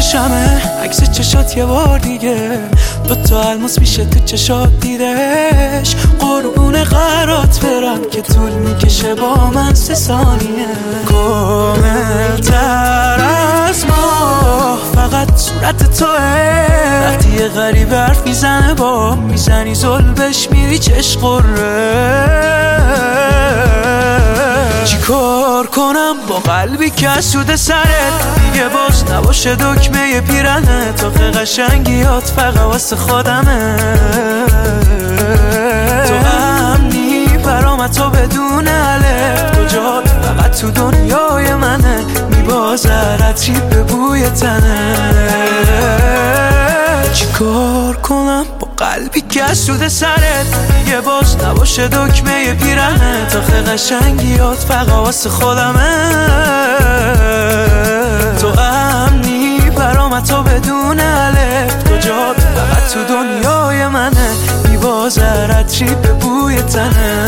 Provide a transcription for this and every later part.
روشمه عکس چشات یه بار دیگه، دوتا الماس میشه تو چشات دیدش. قربون قرات برم که طول میکشه با من 3 ثانیه. کامل تر از ما فقط صورت توه، وقتی یه غریب حرف میزنه با میزنی زلبش میری چشم قره. چی کار کنم با قلبی که سود سرت دیگه باز نباشه دکمه پیرنه، تا قشنگیات فقط واسه خودمه. تو امنی برام تو بدون الف، تو جا فقط تو دنیای منه، میبازرت چیپ به بوی تنه. چی کار کنم با قلبی که سود سرت دیگه باز نباشه دکمه پیرنه، تا قشنگیات فقط واسه خودمه. تو امنی برام تو بدون الف، تو جا فقط تو دنیای منه، میبازرت چیپ به بوی تنه.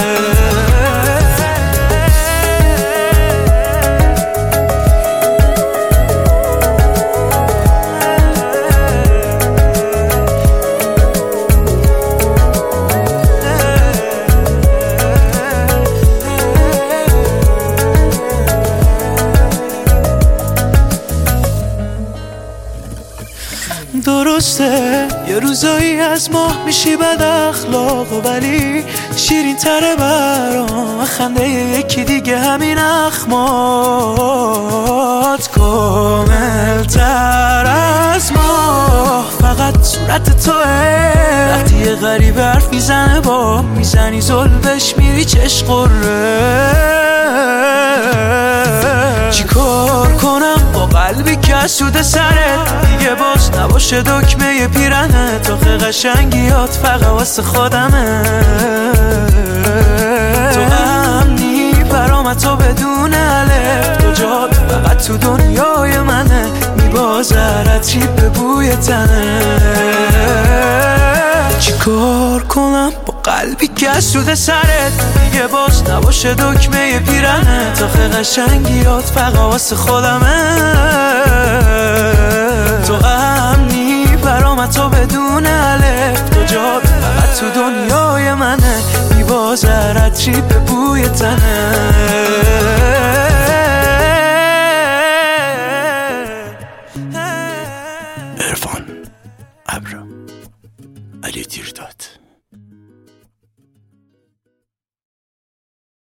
درسته یه روزایی از ماه میشی بد اخلاق، ولی شیرین تره برام خنده یکی دیگه همین اخمات. کامل تر از ماه فقط صورت توه، وقتی یه غریب حرف میزنه با میزنی زلبش میری چشم قره. چی کار کنم با قلبی که سود سرت دیگه باز نباشه دکمه پیرنه، تا قشنگیات فقط واسه خودمه. تو امنی برام تو بدون الف، تو جا فقط تو دنیای منه، میبازرت چیپ به بوی تنه. چی کار کنم با قلبی که سود سرت دیگه باز نباشه دکمه پیرنه، تا قشنگیات فقط واسه خودمه. تو امنی برام تو بدون الف، تو جا فقط تو دنیای منه، میبازرت چیپ به بوی تنه.